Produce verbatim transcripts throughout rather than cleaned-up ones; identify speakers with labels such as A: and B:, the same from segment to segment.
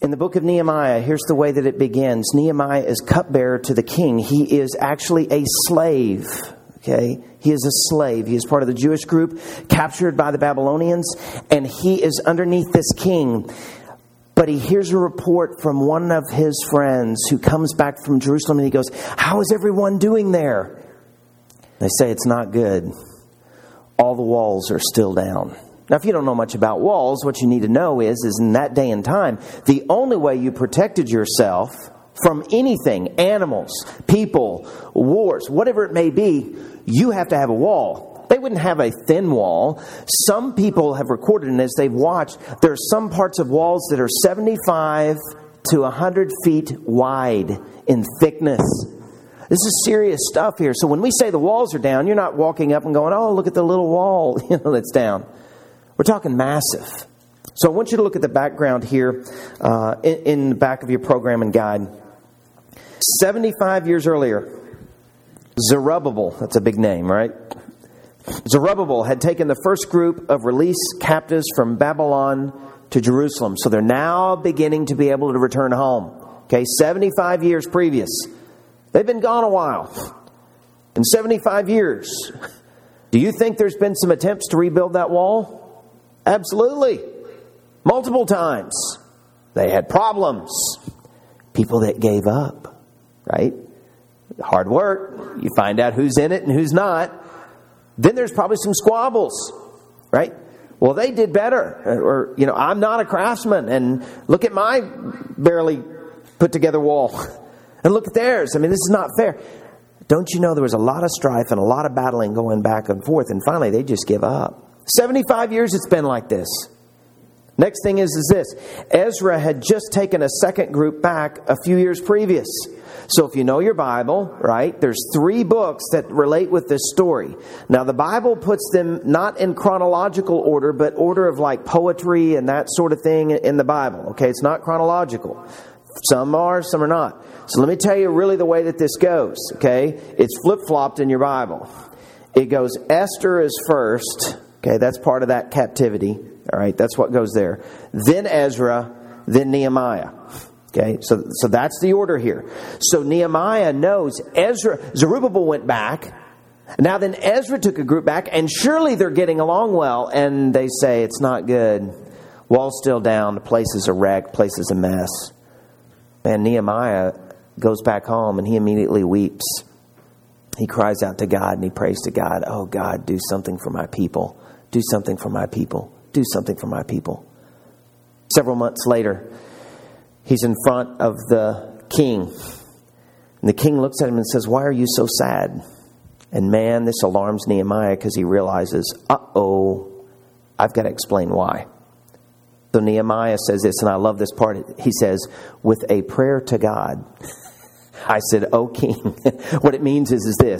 A: In the book of Nehemiah, here's the way that it begins. Nehemiah is cupbearer to the king. He is actually a slave. Okay? He is a slave. He is part of the Jewish group captured by the Babylonians, and he is underneath this king. But he hears a report from one of his friends who comes back from Jerusalem, and he goes, "How is everyone doing there?" They say it's not good. All the walls are still down. Now, if you don't know much about walls, what you need to know is, is in that day and time, the only way you protected yourself from anything, animals, people, wars, whatever it may be, you have to have a wall. They wouldn't have a thin wall. Some people have recorded, and as they've watched, there are some parts of walls that are seventy-five to one hundred feet wide in thickness. This is serious stuff here. So when we say the walls are down, you're not walking up and going, "Oh, look at the little wall you know, that's down." We're talking massive. So I want you to look at the background here uh, in, in the back of your program and guide. seventy-five years earlier, Zerubbabel, that's a big name, right? Zerubbabel had taken the first group of released captives from Babylon to Jerusalem. So they're now beginning to be able to return home. Okay, seventy-five years previous. They've been gone a while. In seventy-five years, do you think there's been some attempts to rebuild that wall? Absolutely. Multiple times. They had problems. People that gave up, right? Hard work. You find out who's in it and who's not. Then there's probably some squabbles, right? Well, they did better. Or, you know, I'm not a craftsman, and look at my barely put together wall. And look at theirs. I mean, this is not fair. Don't you know there was a lot of strife and a lot of battling going back and forth, and finally they just give up. seventy-five years it's been like this. Next thing is, is this. Ezra had just taken a second group back a few years previous. So if you know your Bible, right, there's three books that relate with this story. Now the Bible puts them not in chronological order, but order of like poetry and that sort of thing in the Bible. Okay, it's not chronological. Some are, some are not. So let me tell you really the way that this goes, okay? It's flip-flopped in your Bible. It goes, Esther is first. Okay, that's part of that captivity. All right, that's what goes there. Then Ezra, then Nehemiah. Okay, so so that's the order here. So Nehemiah knows Ezra, Zerubbabel went back. Now then Ezra took a group back, and surely they're getting along well. And they say, it's not good. Wall's still down. The place is a wreck. The place is a mess. And Nehemiah goes back home, and he immediately weeps. He cries out to God, and he prays to God. Oh, God, do something for my people. Do something for my people. Do something for my people. Several months later, he's in front of the king. And the king looks at him and says, why are you so sad? And man, this alarms Nehemiah because he realizes, uh-oh, I've got to explain why. So Nehemiah says this, and I love this part. He says, with a prayer to God. I said, oh, king. What it means is, is this.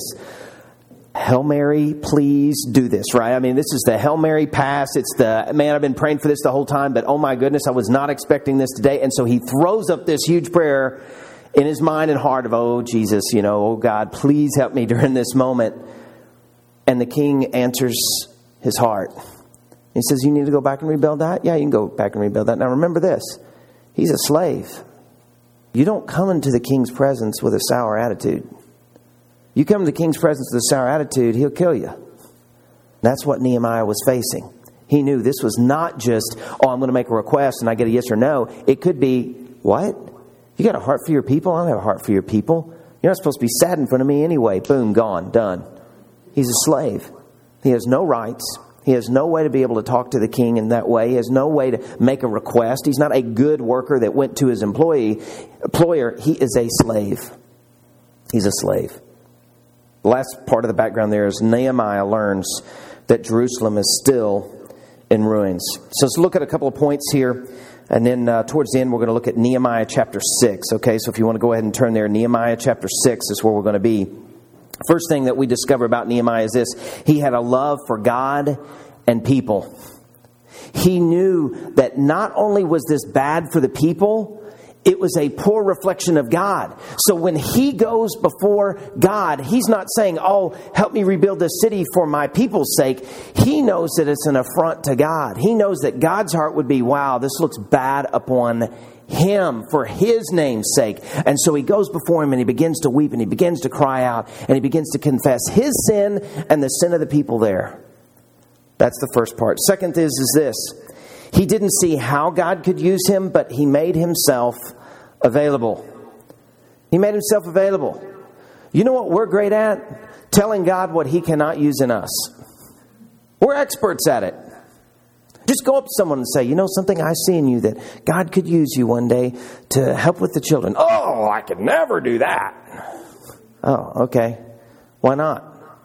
A: Hail Mary, please do this, right? I mean, this is the Hail Mary pass. It's the, man, I've been praying for this the whole time, but oh my goodness, I was not expecting this today. And so he throws up this huge prayer in his mind and heart of, oh, Jesus, you know, oh God, please help me during this moment. And the king answers his heart. He says, you need to go back and rebuild that? Yeah, you can go back and rebuild that. Now remember this, he's a slave. You don't come into the king's presence with a sour attitude. You come to the king's presence with a sour attitude, he'll kill you. That's what Nehemiah was facing. He knew this was not just, oh, I'm going to make a request and I get a yes or no. It could be, what? You got a heart for your people? I don't have a heart for your people. You're not supposed to be sad in front of me anyway. Boom, gone, done. He's a slave. He has no rights. He has no way to be able to talk to the king in that way. He has no way to make a request. He's not a good worker that went to his employee, employer. He is a slave. He's a slave. The last part of the background there is Nehemiah learns that Jerusalem is still in ruins. So let's look at a couple of points here. And then uh, towards the end, we're going to look at Nehemiah chapter six. Okay, so if you want to go ahead and turn there, Nehemiah chapter six is where we're going to be. First thing that we discover about Nehemiah is this. He had a love for God and people. He knew that not only was this bad for the people, it was a poor reflection of God. So when he goes before God, he's not saying, oh, help me rebuild this city for my people's sake. He knows that it's an affront to God. He knows that God's heart would be, wow, this looks bad upon him for his name's sake. And so he goes before him and he begins to weep and he begins to cry out and he begins to confess his sin and the sin of the people there. That's the first part. Second is, is this. He didn't see how God could use him, but he made himself available. He made himself available. You know what we're great at? Telling God what he cannot use in us. We're experts at it. Just go up to someone and say, you know something, I see in you that God could use you one day to help with the children. Oh, I could never do that. Oh, okay. Why not?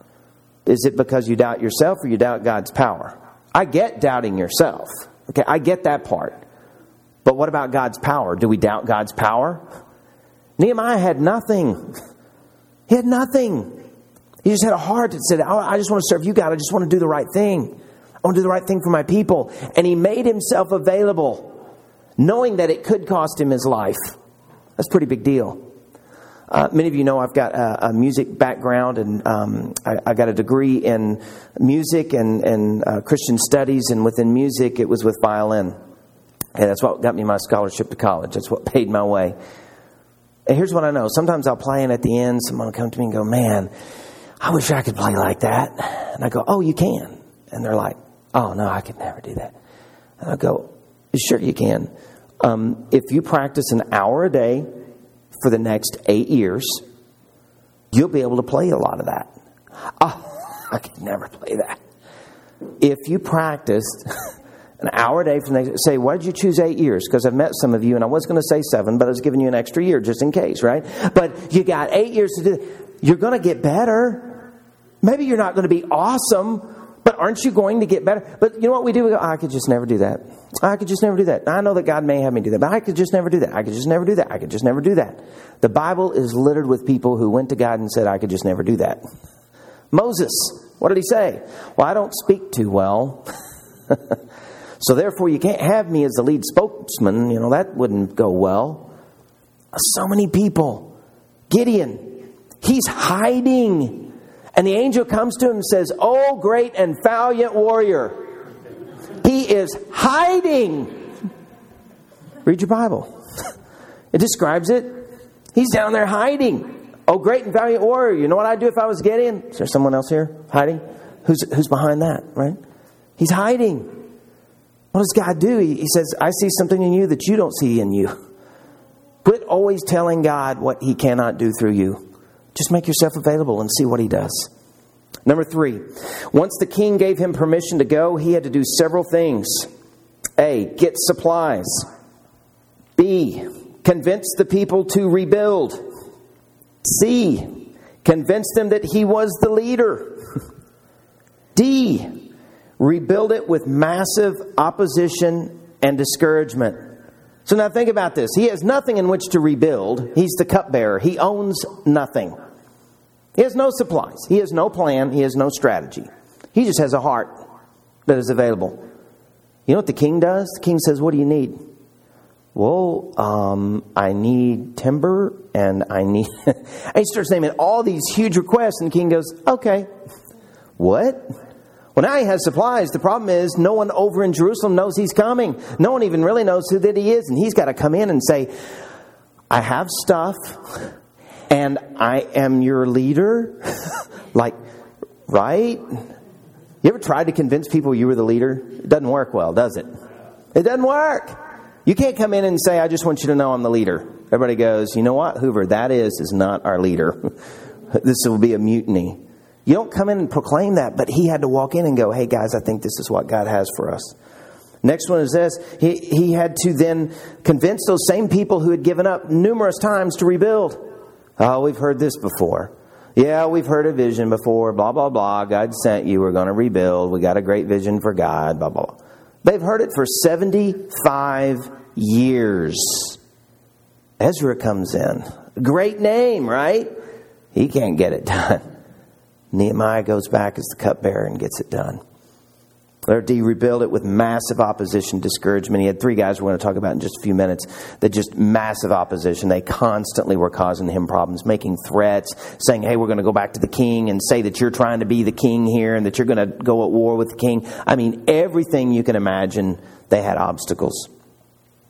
A: Is it because you doubt yourself or you doubt God's power? I get doubting yourself. Okay, I get that part. But what about God's power? Do we doubt God's power? Nehemiah had nothing. He had nothing. He just had a heart that said, oh, I just want to serve you, God. I just want to do the right thing. I want to do the right thing for my people. And he made himself available, knowing that it could cost him his life. That's a pretty big deal. Uh, many of you know I've got a, a music background, and um, I, I got a degree in music and, and uh, Christian studies. And within music, it was with violin. And that's what got me my scholarship to college. That's what paid my way. And here's what I know. Sometimes I'll play, and at the end, someone will come to me and go, man, I wish I could play like that. And I go, oh, you can. And they're like, oh, no, I could never do that. And I go, sure you can. Um, if you practice an hour a day for the next eight years, you'll be able to play a lot of that. Oh, I could never play that. If you practiced an hour a day for the next, say, why did you choose eight years? Because I've met some of you, and I was going to say seven, but I was giving you an extra year just in case, right? But you got eight years to do it. You're going to get better. Maybe you're not going to be awesome, but aren't you going to get better? But you know what we do? We go, I could just never do that. I could just never do that. I know that God may have me do that, but I could just never do that. I could just never do that. I could just never do that. The Bible is littered with people who went to God and said, I could just never do that. Moses, what did he say? Well, I don't speak too well. So therefore, you can't have me as the lead spokesman. You know, that wouldn't go well. So many people. Gideon, he's hiding. And the angel comes to him and says, oh, great and valiant warrior. He is hiding. Read your Bible. It describes it. He's down there hiding. Oh, great and valiant warrior. You know what I'd do if I was Gideon? Is there someone else here hiding? Who's, who's behind that, right? He's hiding. What does God do? He, he says, I see something in you that you don't see in you. Quit always telling God what he cannot do through you. Just make yourself available and see what he does. Number three, once the king gave him permission to go, he had to do several things. A, get supplies. B, convince the people to rebuild. C, convince them that he was the leader. D, rebuild it with massive opposition and discouragement. So now think about this. He has nothing in which to rebuild. He's the cupbearer. He owns nothing. He has no supplies. He has no plan. He has no strategy. He just has a heart that is available. You know what the king does? The king says, what do you need? Well, um, I need timber and I need... and he starts naming all these huge requests, and the king goes, okay. What? Well, now he has supplies. The problem is no one over in Jerusalem knows he's coming. No one even really knows who that he is. And he's got to come in and say, I have stuff and I am your leader. Like, right? You ever tried to convince people you were the leader? It doesn't work well, does it? It doesn't work. You can't come in and say, I just want you to know I'm the leader. Everybody goes, you know what, Hoover, that is, is not our leader. This will be a mutiny. You don't come in and proclaim that, but he had to walk in and go, hey guys, I think this is what God has for us. Next one is this. He, he had to then convince those same people who had given up numerous times to rebuild. Oh, we've heard this before. Yeah, we've heard a vision before, blah, blah, blah. God sent you. We're going to rebuild. We got a great vision for God, blah, blah, blah. They've heard it for seventy-five years. Ezra comes in. Great name, right? He can't get it done. Nehemiah goes back as the cupbearer and gets it done. Letter D, rebuild it with massive opposition, discouragement. He had three guys we're going to talk about in just a few minutes that just massive opposition. They constantly were causing him problems, making threats, saying, hey, we're going to go back to the king and say that you're trying to be the king here and that you're going to go at war with the king. I mean, everything you can imagine, they had obstacles.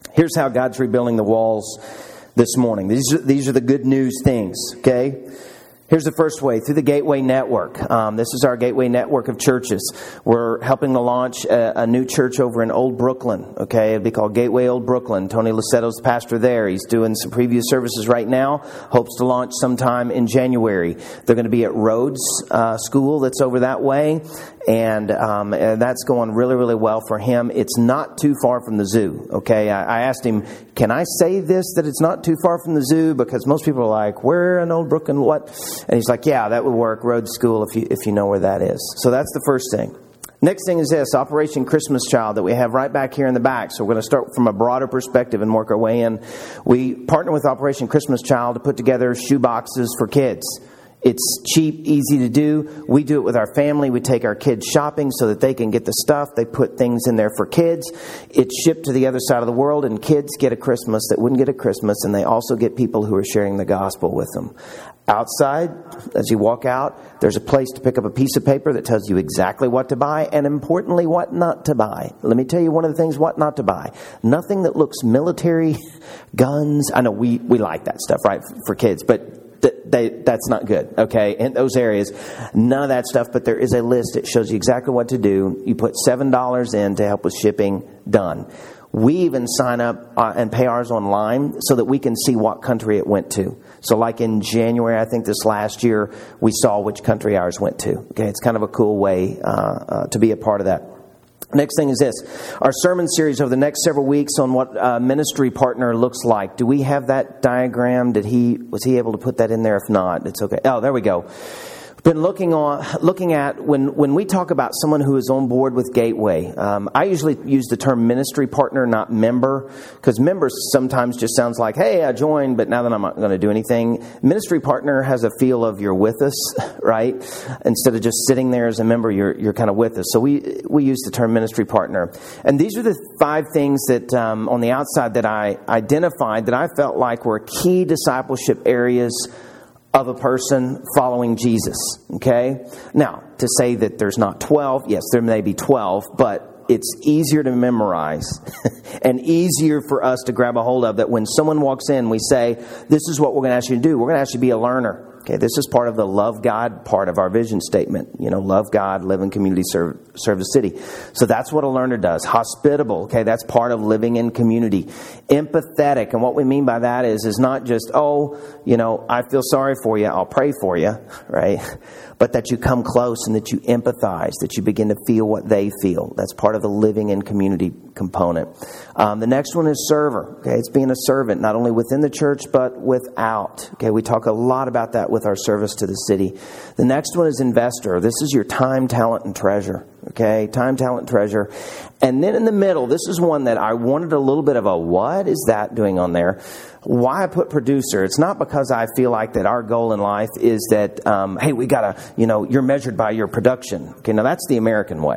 A: Here's how God's rebuilding the walls this morning. These are, these are the good news things, okay? Here's the first way, through the Gateway Network. Um, this is our Gateway Network of churches. We're helping to launch a, a new church over in Old Brooklyn. Okay, it'll be called Gateway Old Brooklyn. Tony Lucetto's the pastor there. He's doing some preview services right now. Hopes to launch sometime in January. They're going to be at Rhodes uh, School that's over that way. And, um, and that's going really, really well for him. It's not too far from the zoo. Okay, I, I asked him, can I say this, that it's not too far from the zoo? Because most people are like, where in Old Brooklyn, what? And he's like, yeah, that would work. Rhodes School, if you if you know where that is. So that's the first thing. Next thing is this, Operation Christmas Child, that we have right back here in the back. So we're going to start from a broader perspective and work our way in. We partner with Operation Christmas Child to put together shoe boxes for kids. It's cheap, easy to do. We do it with our family. We take our kids shopping so that they can get the stuff. They put things in there for kids. It's shipped to the other side of the world, and kids get a Christmas that wouldn't get a Christmas, and they also get people who are sharing the gospel with them. Outside, as you walk out, there's a place to pick up a piece of paper that tells you exactly what to buy, and importantly, what not to buy. Let me tell you one of the things what not to buy. Nothing that looks military, guns. I know we, we like that stuff, right, for kids, but Th- they, that's not good, okay, in those areas. None of that stuff, but there is a list. It shows you exactly what to do. You put seven dollars in to help with shipping, done. We even sign up uh, and pay ours online so that we can see what country it went to. So like in January, I think this last year, we saw which country ours went to. Okay, it's kind of a cool way uh, uh, to be a part of that. Next thing is this, our sermon series over the next several weeks on what a ministry partner looks like. Do we have that diagram? Did he, was he able to put that in there? If not, it's okay. Oh, there we go. Been looking on, looking at when, when we talk about someone who is on board with Gateway. Um, I usually use the term ministry partner, not member, because members sometimes just sounds like, hey, I joined, but now that I'm not going to do anything. Ministry partner has a feel of you're with us, right? Instead of just sitting there as a member, you're you're kind of with us. So we we use the term ministry partner, and these are the five things that um, on the outside that I identified that I felt like were key discipleship areas of a person following Jesus, okay? Now, to say that there's not twelve, yes, there may be twelve, but it's easier to memorize and easier for us to grab a hold of that when someone walks in, we say, this is what we're going to ask you to do. We're going to ask you to be a learner. Okay, this is part of the love God part of our vision statement. You know, love God, live in community, serve, serve the city. So that's what a learner does. Hospitable, okay, that's part of living in community. Empathetic, and what we mean by that is, is not just, oh, you know, I feel sorry for you, I'll pray for you, right? But that you come close and that you empathize, that you begin to feel what they feel. That's part of the living in community component. Um, the next one is server. Okay, it's being a servant, not only within the church, but without. Okay, we talk a lot about that with our service to the city. The next one is investor. This is your time, talent, and treasure. Okay, time, talent, treasure. And then in the middle, this is one that I wanted a little bit of a, what is that doing on there? Why I put producer? It's not because I feel like that our goal in life is that, um, hey, we gotta, you know, you're measured by your production. Okay, now that's the American way.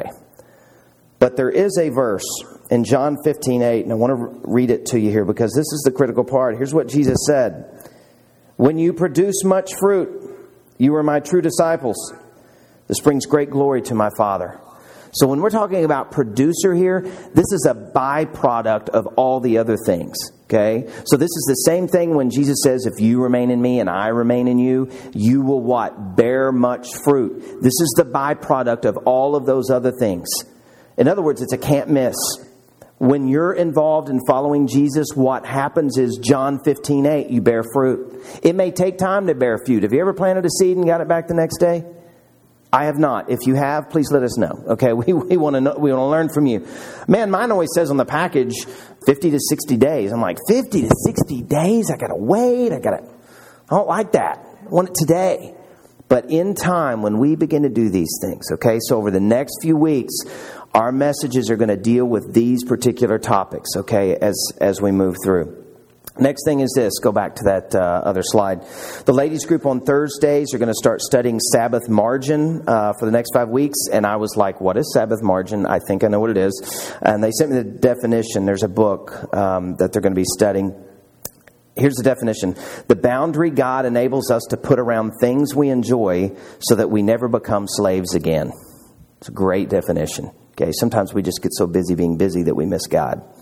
A: But there is a verse in John fifteen eight, and I want to read it to you here because this is the critical part. Here's what Jesus said. When you produce much fruit, you are my true disciples. This brings great glory to my Father. So when we're talking about producer here, this is a byproduct of all the other things. Okay? So this is the same thing when Jesus says, if you remain in me and I remain in you, you will what? Bear much fruit. This is the byproduct of all of those other things. In other words, it's a can't miss. When you're involved in following Jesus, what happens is John fifteen eight, you bear fruit. It may take time to bear fruit. Have you ever planted a seed and got it back the next day? I have not. If you have, please let us know. Okay, we we want to know, we want to learn from you. Man, mine always says on the package fifty to sixty days. I'm like, fifty to sixty days? I got to wait. I got to I don't like that. I want it today. But in time, when we begin to do these things, okay, so over the next few weeks, our messages are going to deal with these particular topics, okay, as as we move through. Next thing is this. Go back to that uh, other slide. The ladies group on Thursdays are going to start studying Sabbath margin uh, for the next five weeks. And I was like, what is Sabbath margin? I think I know what it is. And they sent me the definition. There's a book um, that they're going to be studying. Here's the definition. The boundary God enables us to put around things we enjoy so that we never become slaves again. It's a great definition. Okay, sometimes we just get so busy being busy that we miss God.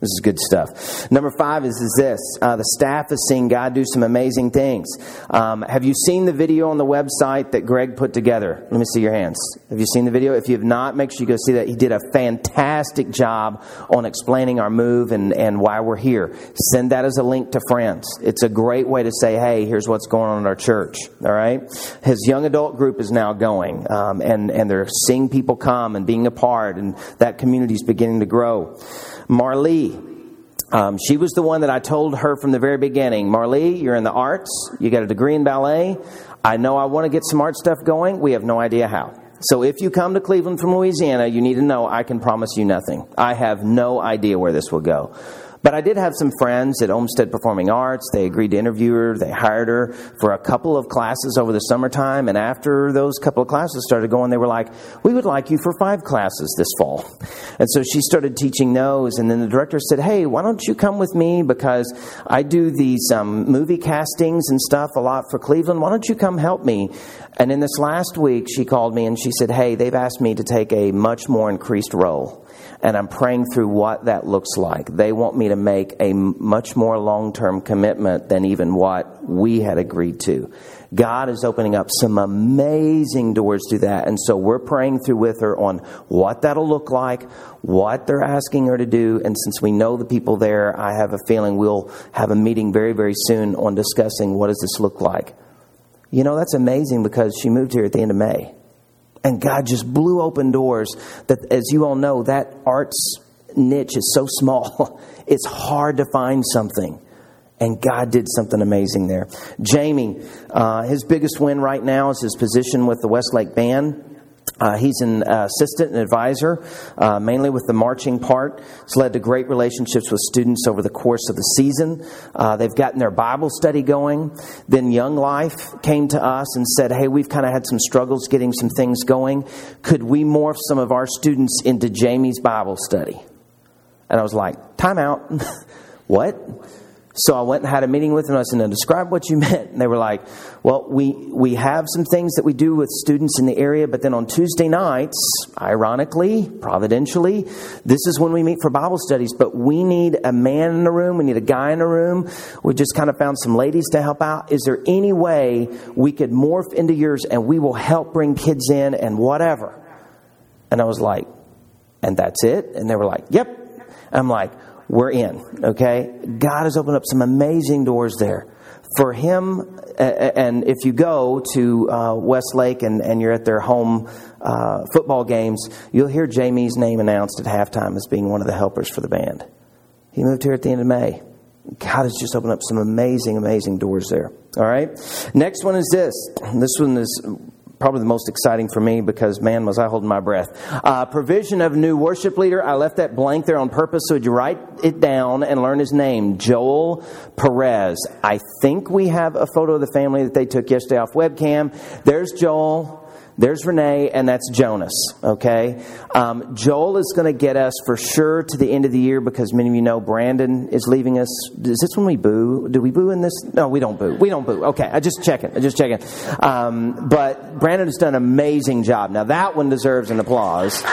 A: This is good stuff. Number five is, is this. Uh, the staff has seen God do some amazing things. Um, have you seen the video on the website that Greg put together? Let me see your hands. Have you seen the video? If you have not, make sure you go see that. He did a fantastic job on explaining our move and, and why we're here. Send that as a link to friends. It's a great way to say, hey, here's what's going on in our church. All right? His young adult group is now going, um, and, and they're seeing people come and being a part, and that community is beginning to grow. Marlee, um, she was the one that I told her from the very beginning, Marlee, you're in the arts, you got a degree in ballet, I know I want to get some art stuff going, we have no idea how. So if you come to Cleveland from Louisiana, you need to know I can promise you nothing. I have no idea where this will go. But I did have some friends at Olmsted Performing Arts. They agreed to interview her. They hired her for a couple of classes over the summertime. And after those couple of classes started going, they were like, we would like you for five classes this fall. And so she started teaching those. And then the director said, hey, why don't you come with me? Because I do these um, movie castings and stuff a lot for Cleveland. Why don't you come help me? And in this last week, she called me and she said, hey, they've asked me to take a much more increased role. And I'm praying through what that looks like. They want me to make a much more long-term commitment than even what we had agreed to. God is opening up some amazing doors through that. And so we're praying through with her on what that'll look like, what they're asking her to do. And since we know the people there, I have a feeling we'll have a meeting very, very soon on discussing what does this look like. You know, that's amazing because she moved here at the end of May. And God just blew open doors that, as you all know, that arts niche is so small. It's hard to find something. And God did something amazing there. Jamie, uh, his biggest win right now is his position with the Westlake Band. Uh, he's an uh, assistant and advisor, uh, mainly with the marching part. It's led to great relationships with students over the course of the season. Uh, they've gotten their Bible study going. Then Young Life came to us and said, hey, we've kind of had some struggles getting some things going. Could we morph some of our students into Jamie's Bible study? And I was like, time out. What? So I went and had a meeting with them. I said, now describe what you meant. And they were like, well, we, we have some things that we do with students in the area, but then on Tuesday nights, ironically, providentially, this is when we meet for Bible studies, but we need a man in the room. We need a guy in the room. We just kind of found some ladies to help out. Is there any way we could morph into yours and we will help bring kids in and whatever? And I was like, and that's it? And they were like, yep. And I'm like, we're in, okay? God has opened up some amazing doors there. For him, and if you go to uh, Westlake and, and you're at their home uh, football games, you'll hear Jamie's name announced at halftime as being one of the helpers for the band. He moved here at the end of May. God has just opened up some amazing, amazing doors there. All right? Next one is this. This one is probably the most exciting for me because, man, was I holding my breath. Uh, provision of new worship leader. I left that blank there on purpose so you write it down and learn his name. Joel Perez. I think we have a photo of the family that they took yesterday off webcam. There's Joel. There's Renee, and that's Jonas, okay? Um, Joel is going to get us for sure to the end of the year because many of you know Brandon is leaving us. Is this when we boo? Do we boo in this? No, we don't boo. We don't boo. Okay, I just check it. I just check it. Um, but Brandon has done an amazing job. Now, that one deserves an applause.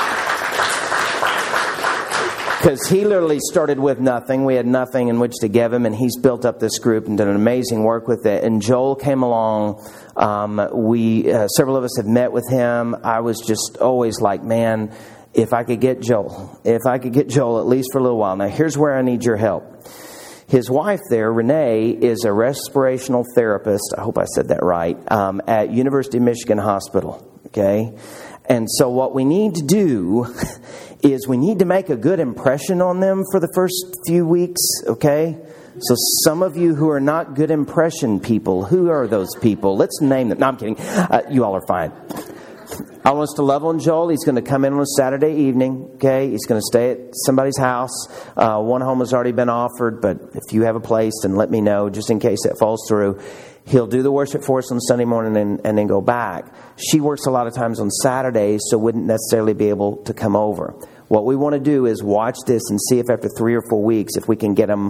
A: Because he literally started with nothing. We had nothing in which to give him, and he's built up this group and done an amazing work with it. And Joel came along. Um, we uh, several of us have met with him. I was just always like, man, if I could get Joel, if I could get Joel at least for a little while. Now, here's where I need your help. His wife there, Renee, is a respirational therapist. I hope I said that right. Um, at University of Michigan Hospital. Okay, and so what we need to do is we need to make a good impression on them for the first few weeks, okay? So some of you who are not good impression people, who are those people? Let's name them. No, I'm kidding. Uh, you all are fine. I want us to love on Joel. He's going to come in on a Saturday evening, okay? He's going to stay at somebody's house. Uh, one home has already been offered, but if you have a place, then let me know just in case that falls through. He'll do the worship for us on Sunday morning and, and then go back. She works a lot of times on Saturdays, so wouldn't necessarily be able to come over. What we want to do is watch this and see if after three or four weeks, if we can get them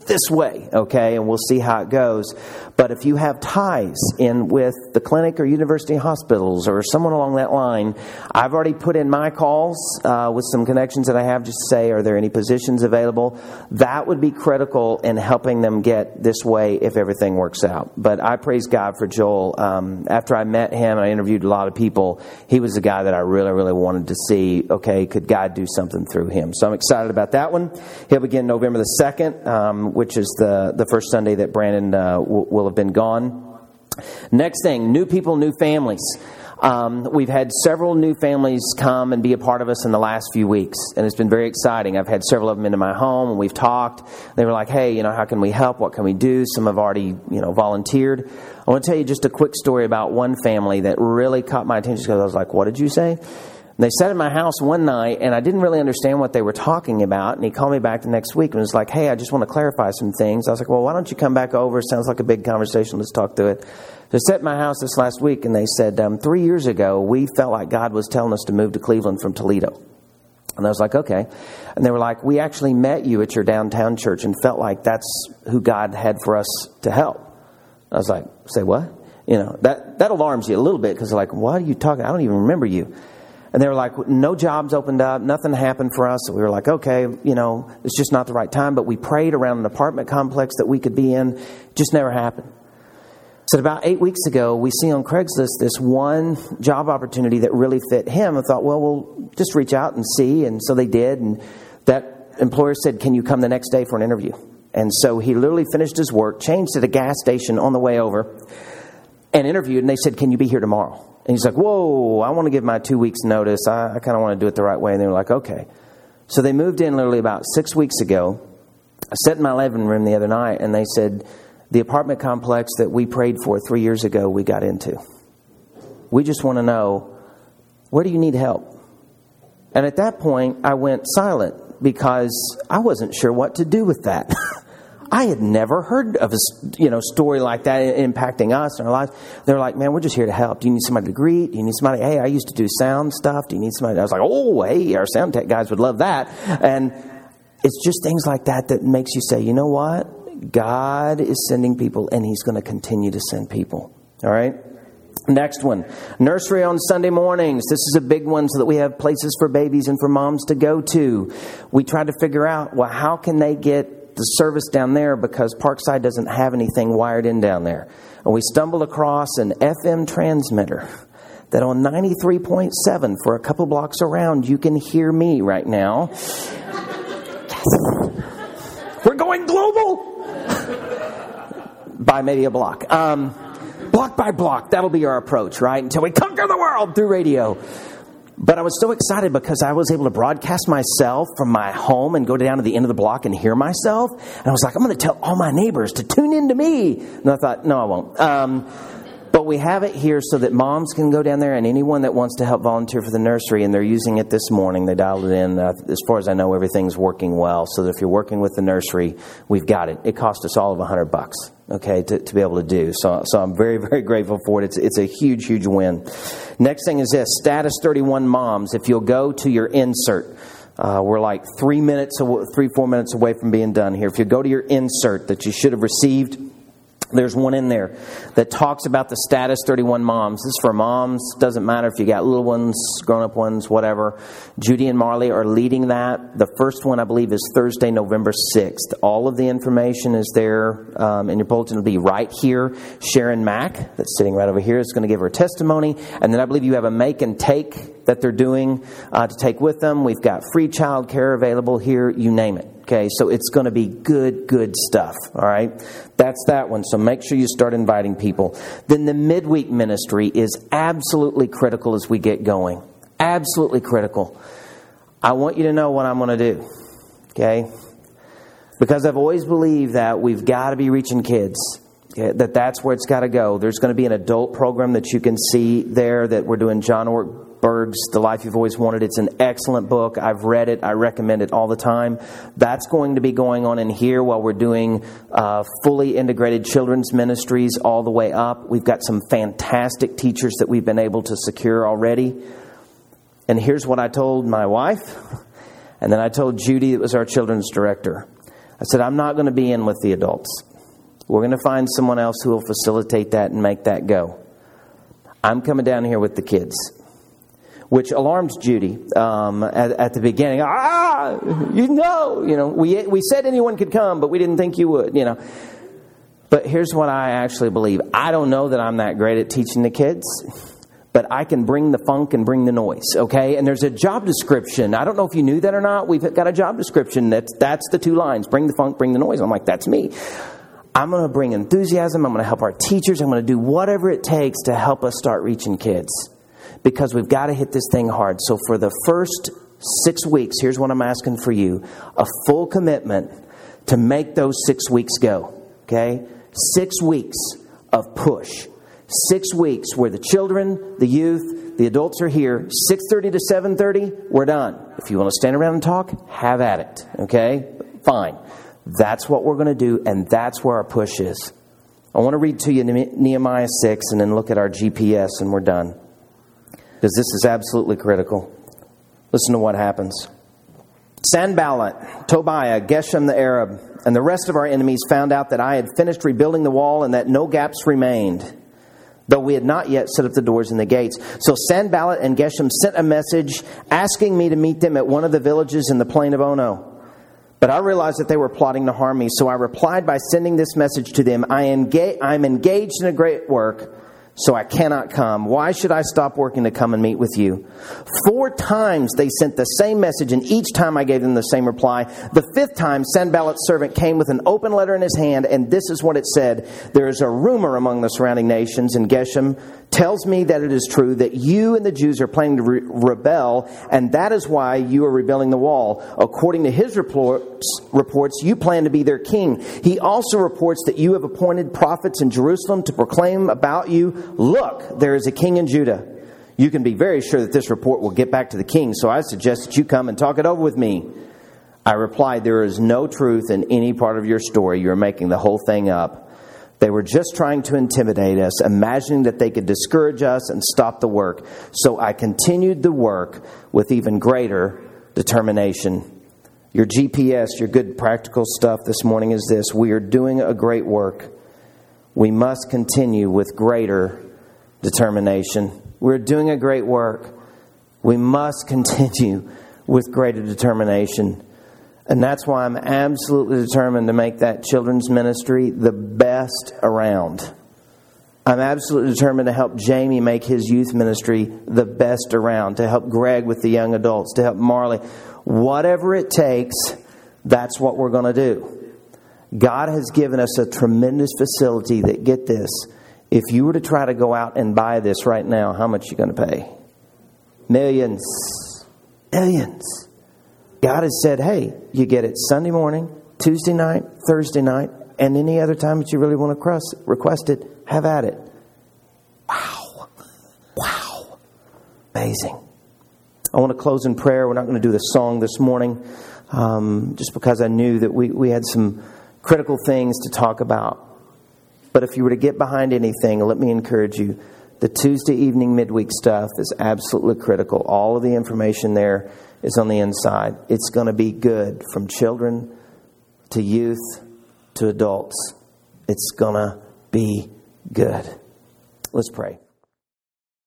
A: this way, okay? And we'll see how it goes. But if you have ties in with the clinic or university hospitals or someone along that line, I've already put in my calls uh, with some connections that I have just to say, are there any positions available? That would be critical in helping them get this way if everything works out. But I praise God for Joel. Um, after I met him, I interviewed a lot of people. He was the guy that I really, really wanted to see, okay, could God do something through him? So I'm excited about that one. He'll begin November the second, um, which is the, the first Sunday that Brandon uh, w- will have been gone. Next thing, new people, new families. Um, we've had several new families come and be a part of us in the last few weeks, and it's been very exciting. I've had several of them into my home, and we've talked. They were like, hey, you know, how can we help? What can we do? Some have already, you know, volunteered. I want to tell you just a quick story about one family that really caught my attention because I was like, what did you say? And they sat in my house one night, and I didn't really understand what they were talking about. And he called me back the next week and was like, hey, I just want to clarify some things. I was like, well, why don't you come back over? Sounds like a big conversation. Let's talk through it. They sat in my house this last week, and they said, um, three years ago, we felt like God was telling us to move to Cleveland from Toledo. And I was like, okay. And they were like, we actually met you at your downtown church and felt like that's who God had for us to help. I was like, say what? You know, that, that alarms you a little bit because they're like, what are you talking? I don't even remember you. And they were like, no jobs opened up. Nothing happened for us. So we were like, okay, you know, it's just not the right time. But we prayed around an apartment complex that we could be in. It just never happened. So about eight weeks ago, we see on Craigslist this one job opportunity that really fit him. I thought, well, we'll just reach out and see. And so they did. And that employer said, can you come the next day for an interview? And so he literally finished his work, changed at a gas station on the way over, and interviewed. And they said, can you be here tomorrow? And he's like, whoa, I want to give my two weeks notice. I, I kind of want to do it the right way. And they were like, okay. So they moved in literally about six weeks ago. I sat in my living room the other night, and they said, the apartment complex that we prayed for three years ago, we got into. We just want to know, where do you need help? And at that point, I went silent because I wasn't sure what to do with that. I had never heard of a you know story like that impacting us in our lives. They're like, man, we're just here to help. Do you need somebody to greet? Do you need somebody? Hey, I used to do sound stuff. Do you need somebody? I was like, oh, hey, our sound tech guys would love that. And it's just things like that that makes you say, you know what? God is sending people, and He's going to continue to send people. All right? Next one. Nursery on Sunday mornings. This is a big one so that we have places for babies and for moms to go to. We tried to figure out, well, how can they get the service down there because Parkside doesn't have anything wired in down there. And we stumbled across an F M transmitter that on ninety-three point seven for a couple blocks around, you can hear me right now. Yes. We're going global. By maybe a block. Um, block by block. That'll be our approach, right? Until we conquer the world through radio. But I was so excited because I was able to broadcast myself from my home and go down to the end of the block and hear myself. And I was like, I'm going to tell all my neighbors to tune in to me. And I thought, no, I won't. Um, but we have it here so that moms can go down there and anyone that wants to help volunteer for the nursery. And they're using it this morning. They dialed it in. Uh, as far as I know, everything's working well. So that if you're working with the nursery, we've got it. It cost us all of a hundred bucks. Okay, to, to be able to do. So so I'm very, very grateful for it. It's it's a huge, huge win. Next thing is this, Status thirty-one Moms. If you'll go to your insert, uh, we're like three minutes, three, four minutes away from being done here. If you go to your insert that you should have received, there's one in there that talks about the Status thirty-one Moms. This is for moms. Doesn't matter if you got little ones, grown-up ones, whatever. Judy and Marley are leading that. The first one, I believe, is Thursday, November sixth. All of the information is there um, in your bulletin. It'll be right here. Sharon Mack, that's sitting right over here, is going to give her testimony. And then I believe you have a make and take that they're doing uh, to take with them. We've got free child care available here. You name it. Okay, so it's going to be good, good stuff, all right? That's that one, so make sure you start inviting people. Then the midweek ministry is absolutely critical as we get going. Absolutely critical. I want you to know what I'm going to do, okay? Because I've always believed that we've got to be reaching kids, okay? That that's where it's got to go. There's going to be an adult program that you can see there that we're doing John Ortberg's The Life You've Always Wanted. It's an excellent book. I've read it. I recommend it all the time. That's going to be going on in here while we're doing uh, fully integrated children's ministries all the way up. We've got some fantastic teachers that we've been able to secure already. And here's what I told my wife. And then I told Judy, that was our children's director. I said, I'm not going to be in with the adults. We're going to find someone else who will facilitate that and make that go. I'm coming down here with the kids. Which alarmed Judy um, at, at the beginning. Ah, you know, you know, we we said anyone could come, but we didn't think you would, you know. But here's what I actually believe. I don't know that I'm that great at teaching the kids, but I can bring the funk and bring the noise, okay? And there's a job description. I don't know if you knew that or not. We've got a job description. That's, that's the two lines. Bring the funk, bring the noise. I'm like, that's me. I'm going to bring enthusiasm. I'm going to help our teachers. I'm going to do whatever it takes to help us start reaching kids. Because we've got to hit this thing hard. So for the first six weeks, here's what I'm asking for you. A full commitment to make those six weeks go. Okay? Six weeks of push. Six weeks where the children, the youth, the adults are here. six thirty to seven thirty, we're done. If you want to stand around and talk, have at it. Okay? Fine. That's what we're going to do, and that's where our push is. I want to read to you Nehemiah six and then look at our G P S and we're done. Because this is absolutely critical. Listen to what happens. Sanballat, Tobiah, Geshem the Arab, and the rest of our enemies found out that I had finished rebuilding the wall and that no gaps remained, though we had not yet set up the doors and the gates. So Sanballat and Geshem sent a message asking me to meet them at one of the villages in the plain of Ono. But I realized that they were plotting to harm me, so I replied by sending this message to them. I engage, I'm engaged in a great work, so I cannot come. Why should I stop working to come and meet with you? Four times they sent the same message, and each time I gave them the same reply. The fifth time, Sanballat's servant came with an open letter in his hand, and this is what it said. There is a rumor among the surrounding nations, and Geshem tells me that it is true that you and the Jews are planning to re- rebel, and that is why you are rebuilding the wall. According to his reports, reports, you plan to be their king. He also reports that you have appointed prophets in Jerusalem to proclaim about you, look, there is a king in Judah. You can be very sure that this report will get back to the king, so I suggest that you come and talk it over with me. I replied, there is no truth in any part of your story. You are making the whole thing up. They were just trying to intimidate us, imagining that they could discourage us and stop the work. So I continued the work with even greater determination. Your G P S, your good practical stuff this morning is this. We are doing a great work. We must continue with greater determination. We're doing a great work. We must continue with greater determination. And that's why I'm absolutely determined to make that children's ministry the best around. I'm absolutely determined to help Jamie make his youth ministry the best around, to help Greg with the young adults, to help Marley. Whatever it takes, that's what we're going to do. God has given us a tremendous facility that, get this, if you were to try to go out and buy this right now, how much are you going to pay? Millions. Millions. God has said, hey, you get it Sunday morning, Tuesday night, Thursday night, and any other time that you really want to request it, have at it. Wow. Wow. Amazing. I want to close in prayer. We're not going to do the song this morning, um, just because I knew that we, we had some critical things to talk about. But if you were to get behind anything, let me encourage you. The Tuesday evening midweek stuff is absolutely critical. All of the information there is on the inside. It's going to be good from children to youth to adults. It's going to be good. Let's pray.